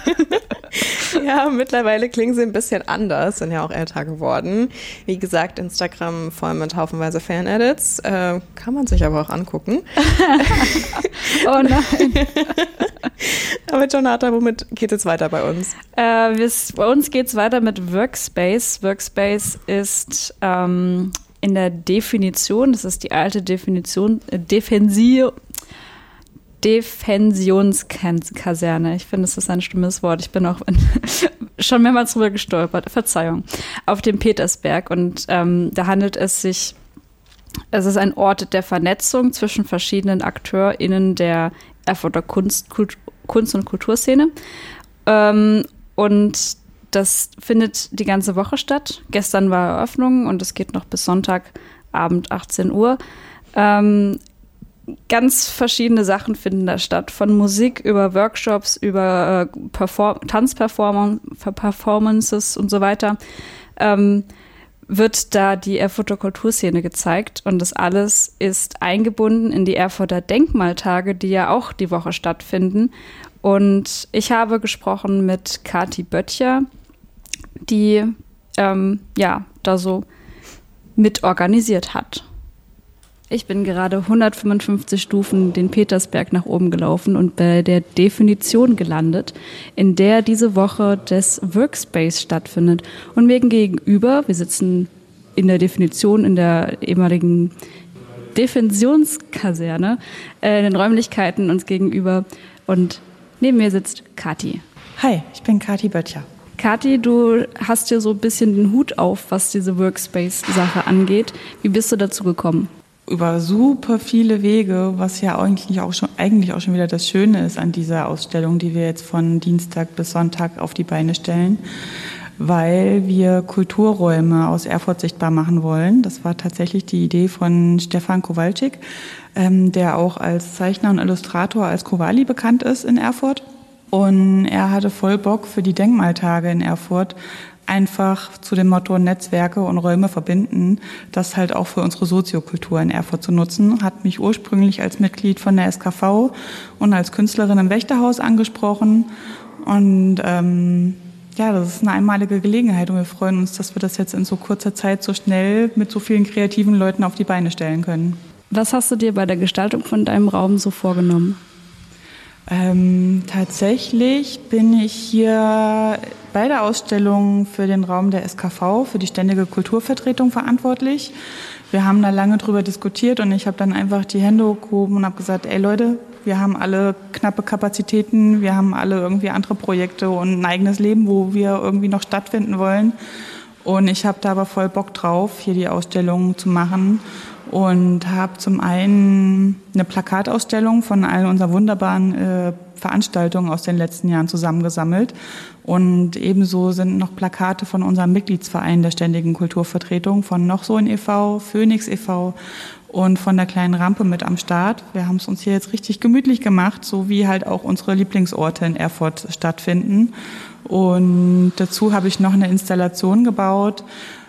Ja, mittlerweile klingen sie ein bisschen anders, sind ja auch älter geworden. Wie gesagt, Instagram voll mit haufenweise Fan-Edits. Kann man sich aber auch angucken. Oh nein. Aber Jonathan, womit geht es weiter bei uns? Bei uns geht es weiter mit Workspace. Workspace ist in der Definition, das ist die alte Definition, Defensionskaserne. Ich finde, das ist ein stimmiges Wort. Ich bin auch schon mehrmals drüber gestolpert. Verzeihung. Auf dem Petersberg. Und da handelt es sich, es ist ein Ort der Vernetzung zwischen verschiedenen AkteurInnen der Erfurter Kunst- und Kulturszene. Und das findet die ganze Woche statt. Gestern war Eröffnung und es geht noch bis Sonntagabend 18 Uhr. Ganz verschiedene Sachen finden da statt. Von Musik über Workshops, über Tanzperformances und so weiter. Wird da die Erfurter Kulturszene gezeigt. Und das alles ist eingebunden in die Erfurter Denkmaltage, die ja auch die Woche stattfinden. Und ich habe gesprochen mit Kati Böttcher, die da so mit organisiert hat. Ich bin gerade 155 Stufen den Petersberg nach oben gelaufen und bei der Definition gelandet, in der diese Woche das Workspace stattfindet. Und mir gegenüber, wir sitzen in der Definition, in der ehemaligen Defensionskaserne, in den Räumlichkeiten uns gegenüber. Und neben mir sitzt Kati. Hi, ich bin Kati Böttcher. Kati, du hast ja so ein bisschen den Hut auf, was diese Workspace-Sache angeht. Wie bist du dazu gekommen? über super viele Wege, was ja eigentlich auch schon wieder das Schöne ist an dieser Ausstellung, die wir jetzt von Dienstag bis Sonntag auf die Beine stellen, weil wir Kulturräume aus Erfurt sichtbar machen wollen. Das war tatsächlich die Idee von Stefan Kowalczyk, der auch als Zeichner und Illustrator als Kowali bekannt ist in Erfurt. Und er hatte voll Bock für die Denkmaltage in Erfurt einfach zu dem Motto Netzwerke und Räume verbinden, das halt auch für unsere Soziokultur in Erfurt zu nutzen. Hat mich ursprünglich als Mitglied von der SKV und als Künstlerin im Wächterhaus angesprochen. Und das ist eine einmalige Gelegenheit und wir freuen uns, dass wir das jetzt in so kurzer Zeit so schnell mit so vielen kreativen Leuten auf die Beine stellen können. Was hast du dir bei der Gestaltung von deinem Raum so vorgenommen? Tatsächlich bin ich hier bei der Ausstellung für den Raum der SKV, für die ständige Kulturvertretung verantwortlich. Wir haben da lange drüber diskutiert und ich habe dann einfach die Hände hochgehoben und habe gesagt, ey Leute, wir haben alle knappe Kapazitäten, wir haben alle irgendwie andere Projekte und ein eigenes Leben, wo wir irgendwie noch stattfinden wollen. Und ich habe da aber voll Bock drauf, hier die Ausstellung zu machen und habe zum einen eine Plakatausstellung von all unseren wunderbaren Veranstaltungen aus den letzten Jahren zusammengesammelt. Und ebenso sind noch Plakate von unserem Mitgliedsverein der Ständigen Kulturvertretung, von Noch so ein e.V., Phoenix e.V. und von der kleinen Rampe mit am Start. Wir haben es uns hier jetzt richtig gemütlich gemacht, so wie halt auch unsere Lieblingsorte in Erfurt stattfinden. Und dazu habe ich noch eine Installation gebaut.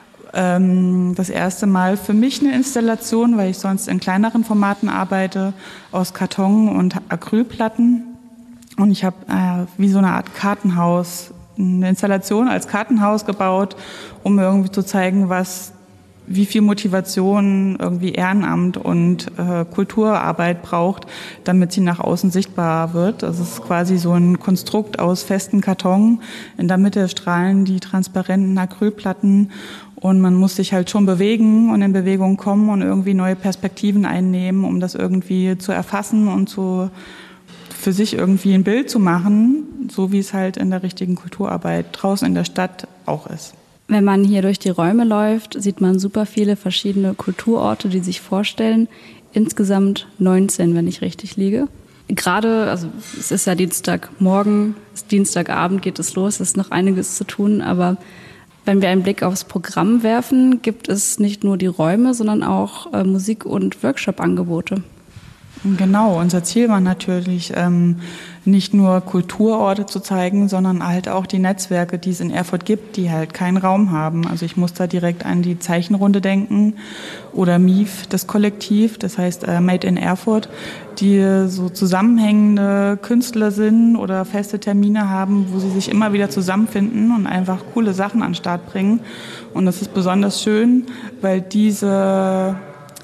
Das erste Mal für mich eine Installation, weil ich sonst in kleineren Formaten arbeite, aus Karton und Acrylplatten. Und ich habe wie so eine Art Kartenhaus, eine Installation als Kartenhaus gebaut, um irgendwie zu zeigen, wie viel Motivation irgendwie Ehrenamt und Kulturarbeit braucht, damit sie nach außen sichtbar wird. Das ist quasi so ein Konstrukt aus festem Karton. In der Mitte strahlen die transparenten Acrylplatten und man muss sich halt schon bewegen und in Bewegung kommen und irgendwie neue Perspektiven einnehmen, um das irgendwie zu erfassen und für sich irgendwie ein Bild zu machen, so wie es halt in der richtigen Kulturarbeit draußen in der Stadt auch ist. Wenn man hier durch die Räume läuft, sieht man super viele verschiedene Kulturorte, die sich vorstellen. Insgesamt 19, wenn ich richtig liege. Gerade, also es ist ja Dienstagmorgen, Dienstagabend geht es los, es ist noch einiges zu tun, aber wenn wir einen Blick aufs Programm werfen, gibt es nicht nur die Räume, sondern auch Musik- und Workshop-Angebote. Genau, unser Ziel war natürlich, nicht nur Kulturorte zu zeigen, sondern halt auch die Netzwerke, die es in Erfurt gibt, die halt keinen Raum haben. Also ich muss da direkt an die Zeichenrunde denken oder MIF, das Kollektiv, das heißt Made in Erfurt, die so zusammenhängende Künstler sind oder feste Termine haben, wo sie sich immer wieder zusammenfinden und einfach coole Sachen an den Start bringen. Und das ist besonders schön, weil diese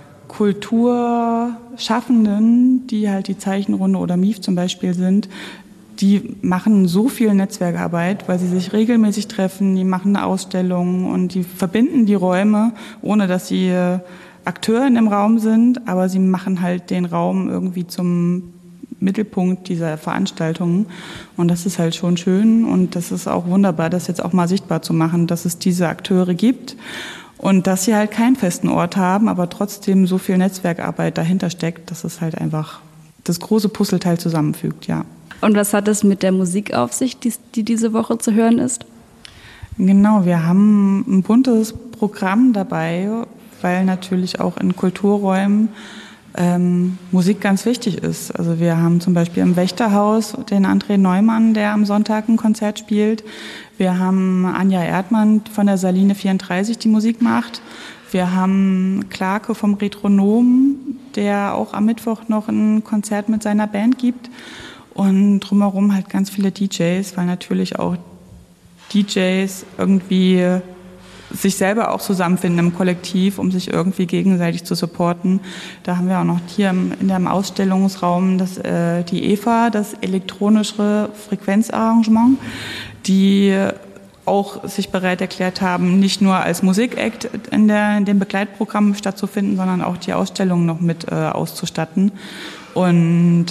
Kulturschaffenden, die halt die Zeichenrunde oder MIF zum Beispiel sind, die machen so viel Netzwerkarbeit, weil sie sich regelmäßig treffen, die machen eine Ausstellung und die verbinden die Räume, ohne dass sie Akteur in dem Raum sind, aber sie machen halt den Raum irgendwie zum Mittelpunkt dieser Veranstaltungen und das ist halt schon schön und das ist auch wunderbar, das jetzt auch mal sichtbar zu machen, dass es diese Akteure gibt. Und dass sie halt keinen festen Ort haben, aber trotzdem so viel Netzwerkarbeit dahinter steckt, dass es halt einfach das große Puzzleteil zusammenfügt, ja. Und was hat es mit der Musik auf sich, die diese Woche zu hören ist? Genau, wir haben ein buntes Programm dabei, weil natürlich auch in Kulturräumen Musik ganz wichtig ist. Also wir haben zum Beispiel im Wächterhaus den André Neumann, der am Sonntag ein Konzert spielt. Wir haben Anja Erdmann von der Saline 34, die Musik macht. Wir haben Clarke vom Retronom, der auch am Mittwoch noch ein Konzert mit seiner Band gibt. Und drumherum halt ganz viele DJs, weil natürlich auch DJs irgendwie sich selber auch zusammenfinden im Kollektiv, um sich irgendwie gegenseitig zu supporten. Da haben wir auch noch hier in dem Ausstellungsraum die Eva, das elektronische Frequenzarrangement, die auch sich bereit erklärt haben, nicht nur als Musikakt in dem Begleitprogramm stattzufinden, sondern auch die Ausstellung noch mit auszustatten. Und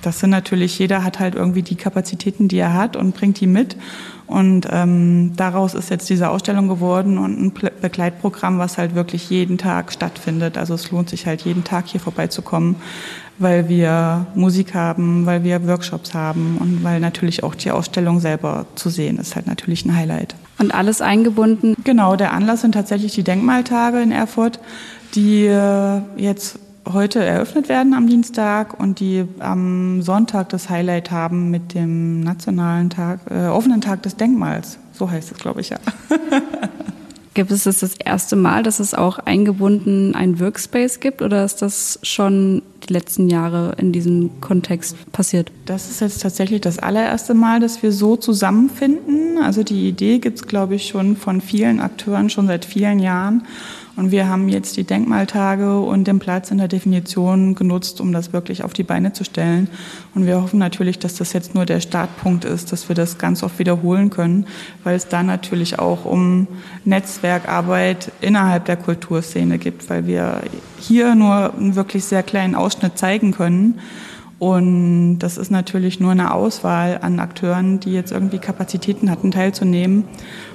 das sind natürlich, jeder hat halt irgendwie die Kapazitäten, die er hat und bringt die mit. Und daraus ist jetzt diese Ausstellung geworden und ein Begleitprogramm, was halt wirklich jeden Tag stattfindet. Also es lohnt sich halt jeden Tag hier vorbeizukommen, weil wir Musik haben, weil wir Workshops haben und weil natürlich auch die Ausstellung selber zu sehen ist halt natürlich ein Highlight. Und alles eingebunden? Genau, der Anlass sind tatsächlich die Denkmaltage in Erfurt, die jetzt heute eröffnet werden am Dienstag und die am Sonntag das Highlight haben mit dem nationalen Tag, offenen Tag des Denkmals. So heißt es, glaube ich, ja. Gibt es das erste Mal, dass es auch eingebunden ein Workspace gibt oder ist das schon die letzten Jahre in diesem Kontext passiert? Das ist jetzt tatsächlich das allererste Mal, dass wir so zusammenfinden. Also die Idee gibt es, glaube ich, schon von vielen Akteuren schon seit vielen Jahren. Und wir haben jetzt die Denkmaltage und den Platz in der Definition genutzt, um das wirklich auf die Beine zu stellen. Und wir hoffen natürlich, dass das jetzt nur der Startpunkt ist, dass wir das ganz oft wiederholen können, weil es da natürlich auch um Netzwerkarbeit innerhalb der Kulturszene gibt, weil wir hier nur einen wirklich sehr kleinen Ausschnitt zeigen können. Und das ist natürlich nur eine Auswahl an Akteuren, die jetzt irgendwie Kapazitäten hatten, teilzunehmen.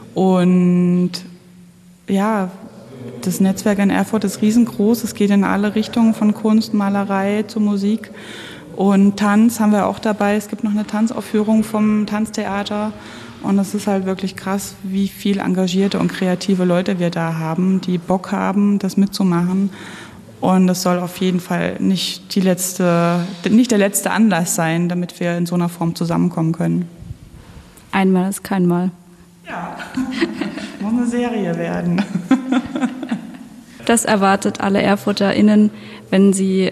Und ja, das Netzwerk in Erfurt ist riesengroß. Es geht in alle Richtungen, von Kunst, Malerei zu Musik. Und Tanz haben wir auch dabei. Es gibt noch eine Tanzaufführung vom Tanztheater. Und es ist halt wirklich krass, wie viel engagierte und kreative Leute wir da haben, die Bock haben, das mitzumachen. Und es soll auf jeden Fall nicht der letzte Anlass sein, damit wir in so einer Form zusammenkommen können. Einmal ist kein Mal. Ja, muss eine Serie werden. Das erwartet alle ErfurterInnen, wenn sie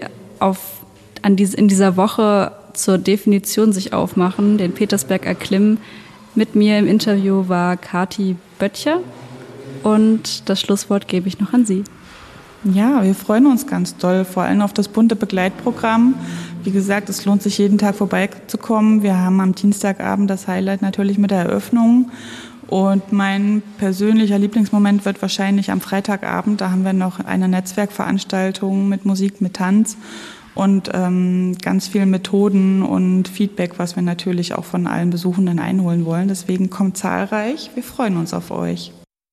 in dieser Woche zur Definition sich aufmachen, den Petersberg erklimmen. Mit mir im Interview war Kati Böttcher und das Schlusswort gebe ich noch an Sie. Ja, wir freuen uns ganz doll, vor allem auf das bunte Begleitprogramm. Wie gesagt, es lohnt sich jeden Tag vorbeizukommen. Wir haben am Dienstagabend das Highlight natürlich mit der Eröffnung. Und mein persönlicher Lieblingsmoment wird wahrscheinlich am Freitagabend. Da haben wir noch eine Netzwerkveranstaltung mit Musik, mit Tanz und ganz vielen Methoden und Feedback, was wir natürlich auch von allen Besuchenden einholen wollen. Deswegen kommt zahlreich. Wir freuen uns auf euch.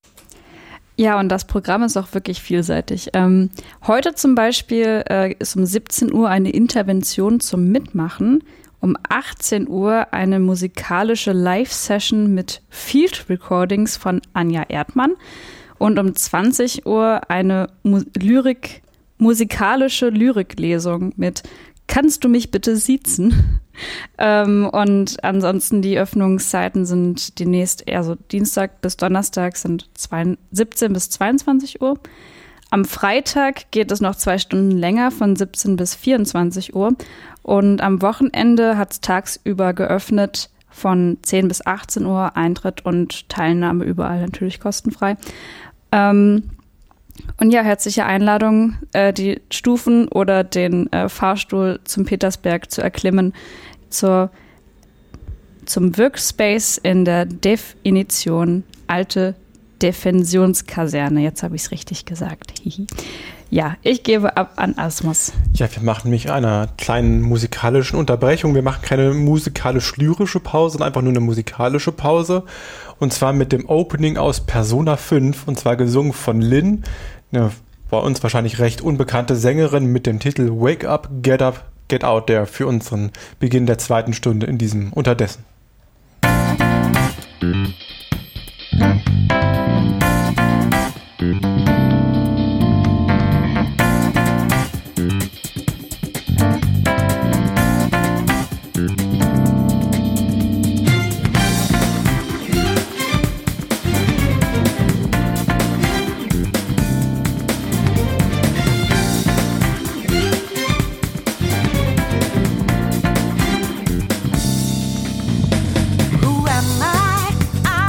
Ja, und das Programm ist auch wirklich vielseitig. Heute zum Beispiel ist um 17 Uhr eine Intervention zum Mitmachen. Um 18 Uhr eine musikalische Live-Session mit Field-Recordings von Anja Erdmann. Und um 20 Uhr eine musikalische Lyriklesung mit Kannst du mich bitte siezen? Und ansonsten die Öffnungszeiten sind demnächst eher so Dienstag bis Donnerstag sind 17 bis 22 Uhr. Am Freitag geht es noch 2 Stunden länger von 17 bis 24 Uhr. Und am Wochenende hat es tagsüber geöffnet von 10 bis 18 Uhr, Eintritt und Teilnahme überall natürlich kostenfrei. Und ja, herzliche Einladung, die Stufen oder den Fahrstuhl zum Petersberg zu erklimmen, zum Workspace in der Definition Alte Defensionskaserne. Jetzt habe ich es richtig gesagt. Ja, ich gebe ab an Asmus. Ja, wir machen nämlich einer kleinen musikalischen Unterbrechung. Wir machen keine musikalisch-lyrische Pause, sondern einfach nur eine musikalische Pause. Und zwar mit dem Opening aus Persona 5, und zwar gesungen von Lynn, eine bei uns wahrscheinlich recht unbekannte Sängerin mit dem Titel Wake Up, Get Out There für unseren Beginn der 2. Stunde in diesem Unterdessen. Who am I?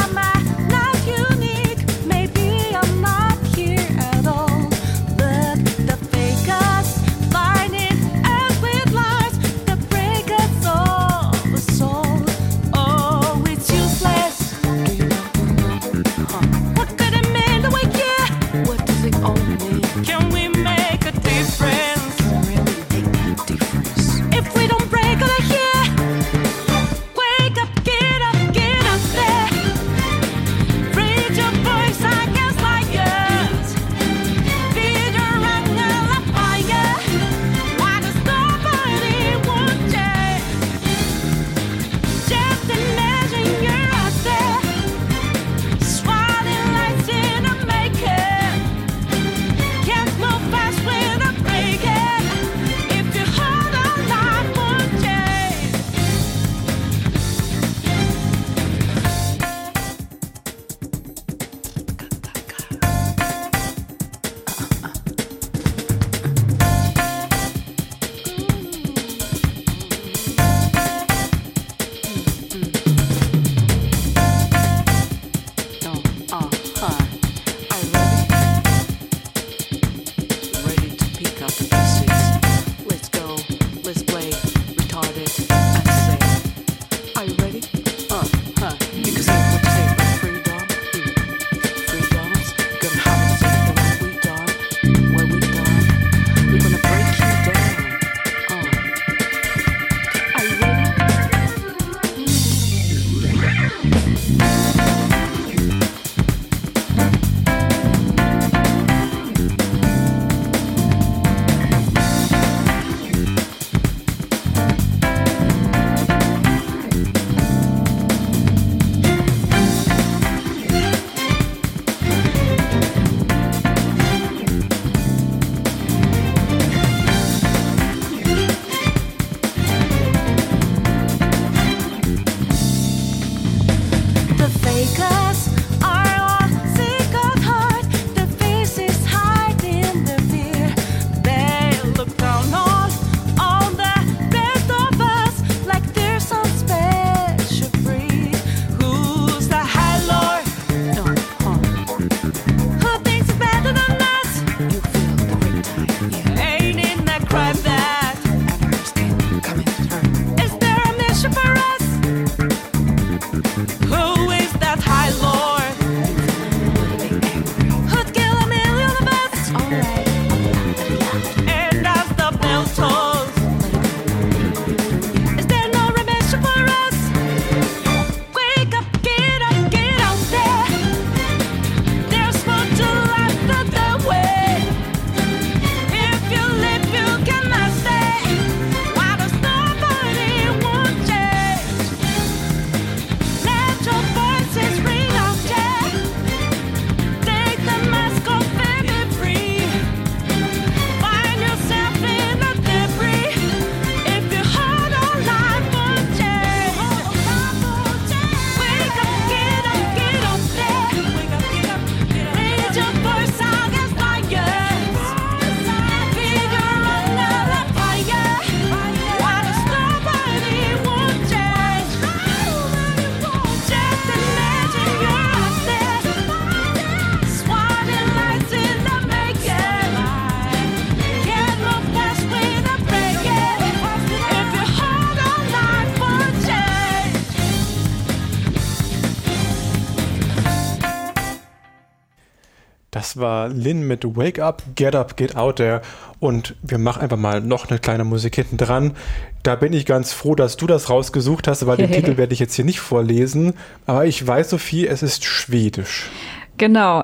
Das war Lynn mit Wake Up, Get Out There. Und wir machen einfach mal noch eine kleine Musik hinten dran. Da bin ich ganz froh, dass du das rausgesucht hast, weil den Titel werde ich jetzt hier nicht vorlesen. Aber ich weiß, Sophie, es ist schwedisch. Genau.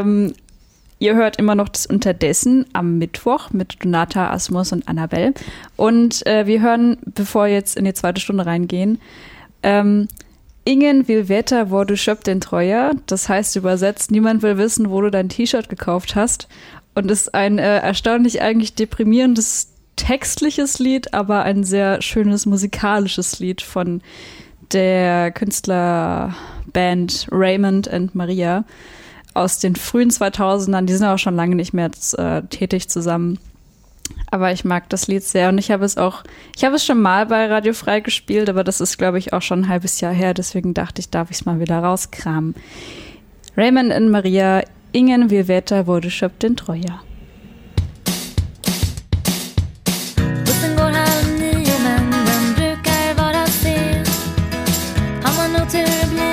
Ihr hört immer noch das Unterdessen am Mittwoch mit Donata, Asmus und Annabelle. Und wir hören, bevor wir jetzt in die zweite Stunde reingehen, Ingen vill veta var du köpt din tröja. Das heißt übersetzt, niemand will wissen, wo du dein T-Shirt gekauft hast. Und ist ein erstaunlich eigentlich deprimierendes textliches Lied, aber ein sehr schönes musikalisches Lied von der Künstlerband Raymond and Maria aus den frühen 2000ern. Die sind auch schon lange nicht mehr tätig zusammen. Aber ich mag das Lied sehr und ich habe es schon mal bei Radio Frei gespielt, aber das ist, glaube ich, auch schon ein halbes Jahr her. Deswegen dachte ich, darf ich es mal wieder rauskramen. Raymond and Maria, Ingen vill veta var du köpt din tröja. Bussen går 8:30 men den brukar vara sen. Har man nog tur blir